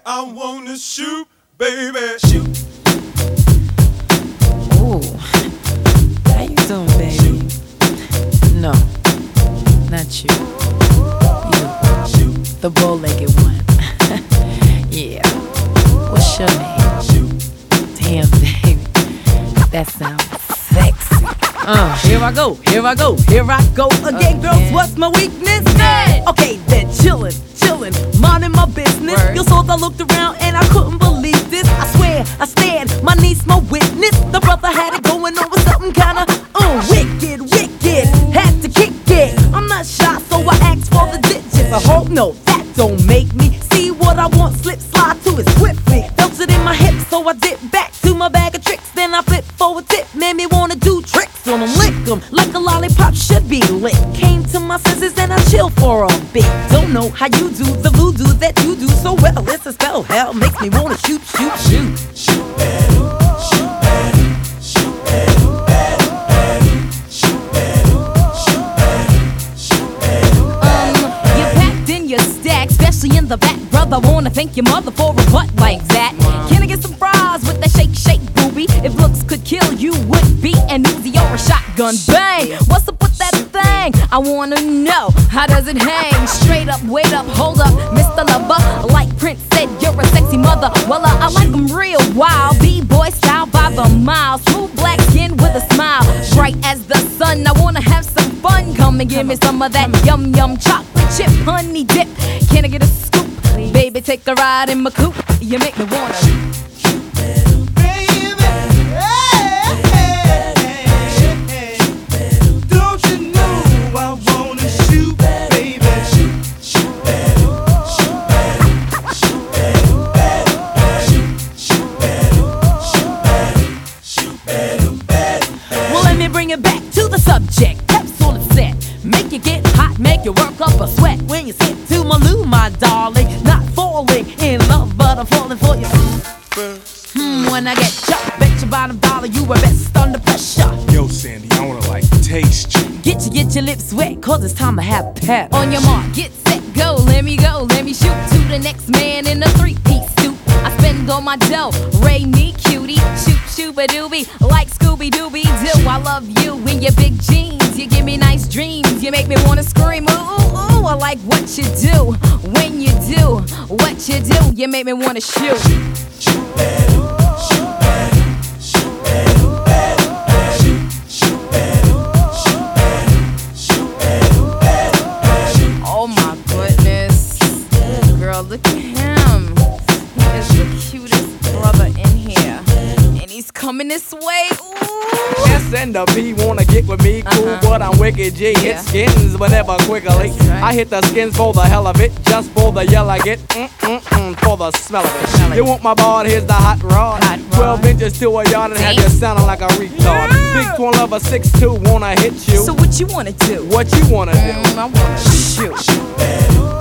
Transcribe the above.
I wanna shoot, baby. Shoot. Ooh, how you doing, baby? Shoot. No, not you. You, the bow-legged one. Yeah. What's your name? Shoot. Damn, baby, that sounds sexy. Here I go, here I go, here I go again, girls. Again. What's my weakness? Mad. Okay, then chillin', minding my business. Word. You saw I looked around and I couldn't believe this. I swear, I stand, my niece, my witness. The brother had it going on with something kinda wicked. Had to kick it. I'm not shy, so I asked for the digits. I hope no, that don't make me see what I want. Slip, slide to it swiftly. Felt it in my hips, so I dip back to my bag of tricks. Then I flip for a tip, made me wanna do tricks on them, lick them like a lollipop should be lit. Came to my senses and I chill for a bit. Don't know how you do the voodoo that you do so well. It's a spell, hell makes me wanna shoot. You packed in your stack, especially in the back, brother. Wanna thank your mother for a butt like that. Can I get some fries with that shake, booby? If looks could kill, you would be an Uzi or a shotgun. Bang! What's up with that thing? I wanna know, how does it hang? Straight up, wait up, hold up, Mr. Lover. Like Prince said, you're a sexy mother. Well, I like them real wild, B-boy style by the mile. Smooth black skin with a smile, bright as the sun. I wanna have some fun. Come and give me some of that yum chocolate chip honey dip. Can I get a scoop? Baby, take a ride in my coupe. You make me wanna bring it back to the subject. That's all it's said. Make you get hot, make you work up a sweat. When you sit to my loo, my darling. Not falling in love, but I'm falling for you. When I get jumped, bet your bottom dollar you were best under pressure. Yo, Sandy, I wanna taste you. Get your lips wet, cause it's time to have pep. on your mark, get set, go, let me shoot to the next man in a three-piece suit. I spend all my dough, Ray me cutie, shoot-a-doobie, like Scooby-Dooby-Doo. I love you in your big jeans, you give me nice dreams, you make me wanna scream, ooh, I like what you do, when you do, what you do, you make me wanna shoot. Oh my goodness. Girl, look at him. He is the cutest brother in here. And he's coming this way. Ooh. S and the B wanna get with me, cool, but I'm wicked G. Yeah. Hit skins, but never quickly. That's right. I hit the skins for the hell of it, just for the yell I get, for the smell of it. Smell it. You want my board? Here's the hot rod. Hot rod. 12 inches to a yard and have you sounding like a retard. Big twin lover 6'2", wanna hit you. So what you wanna do? What you wanna do? I wanna shoot.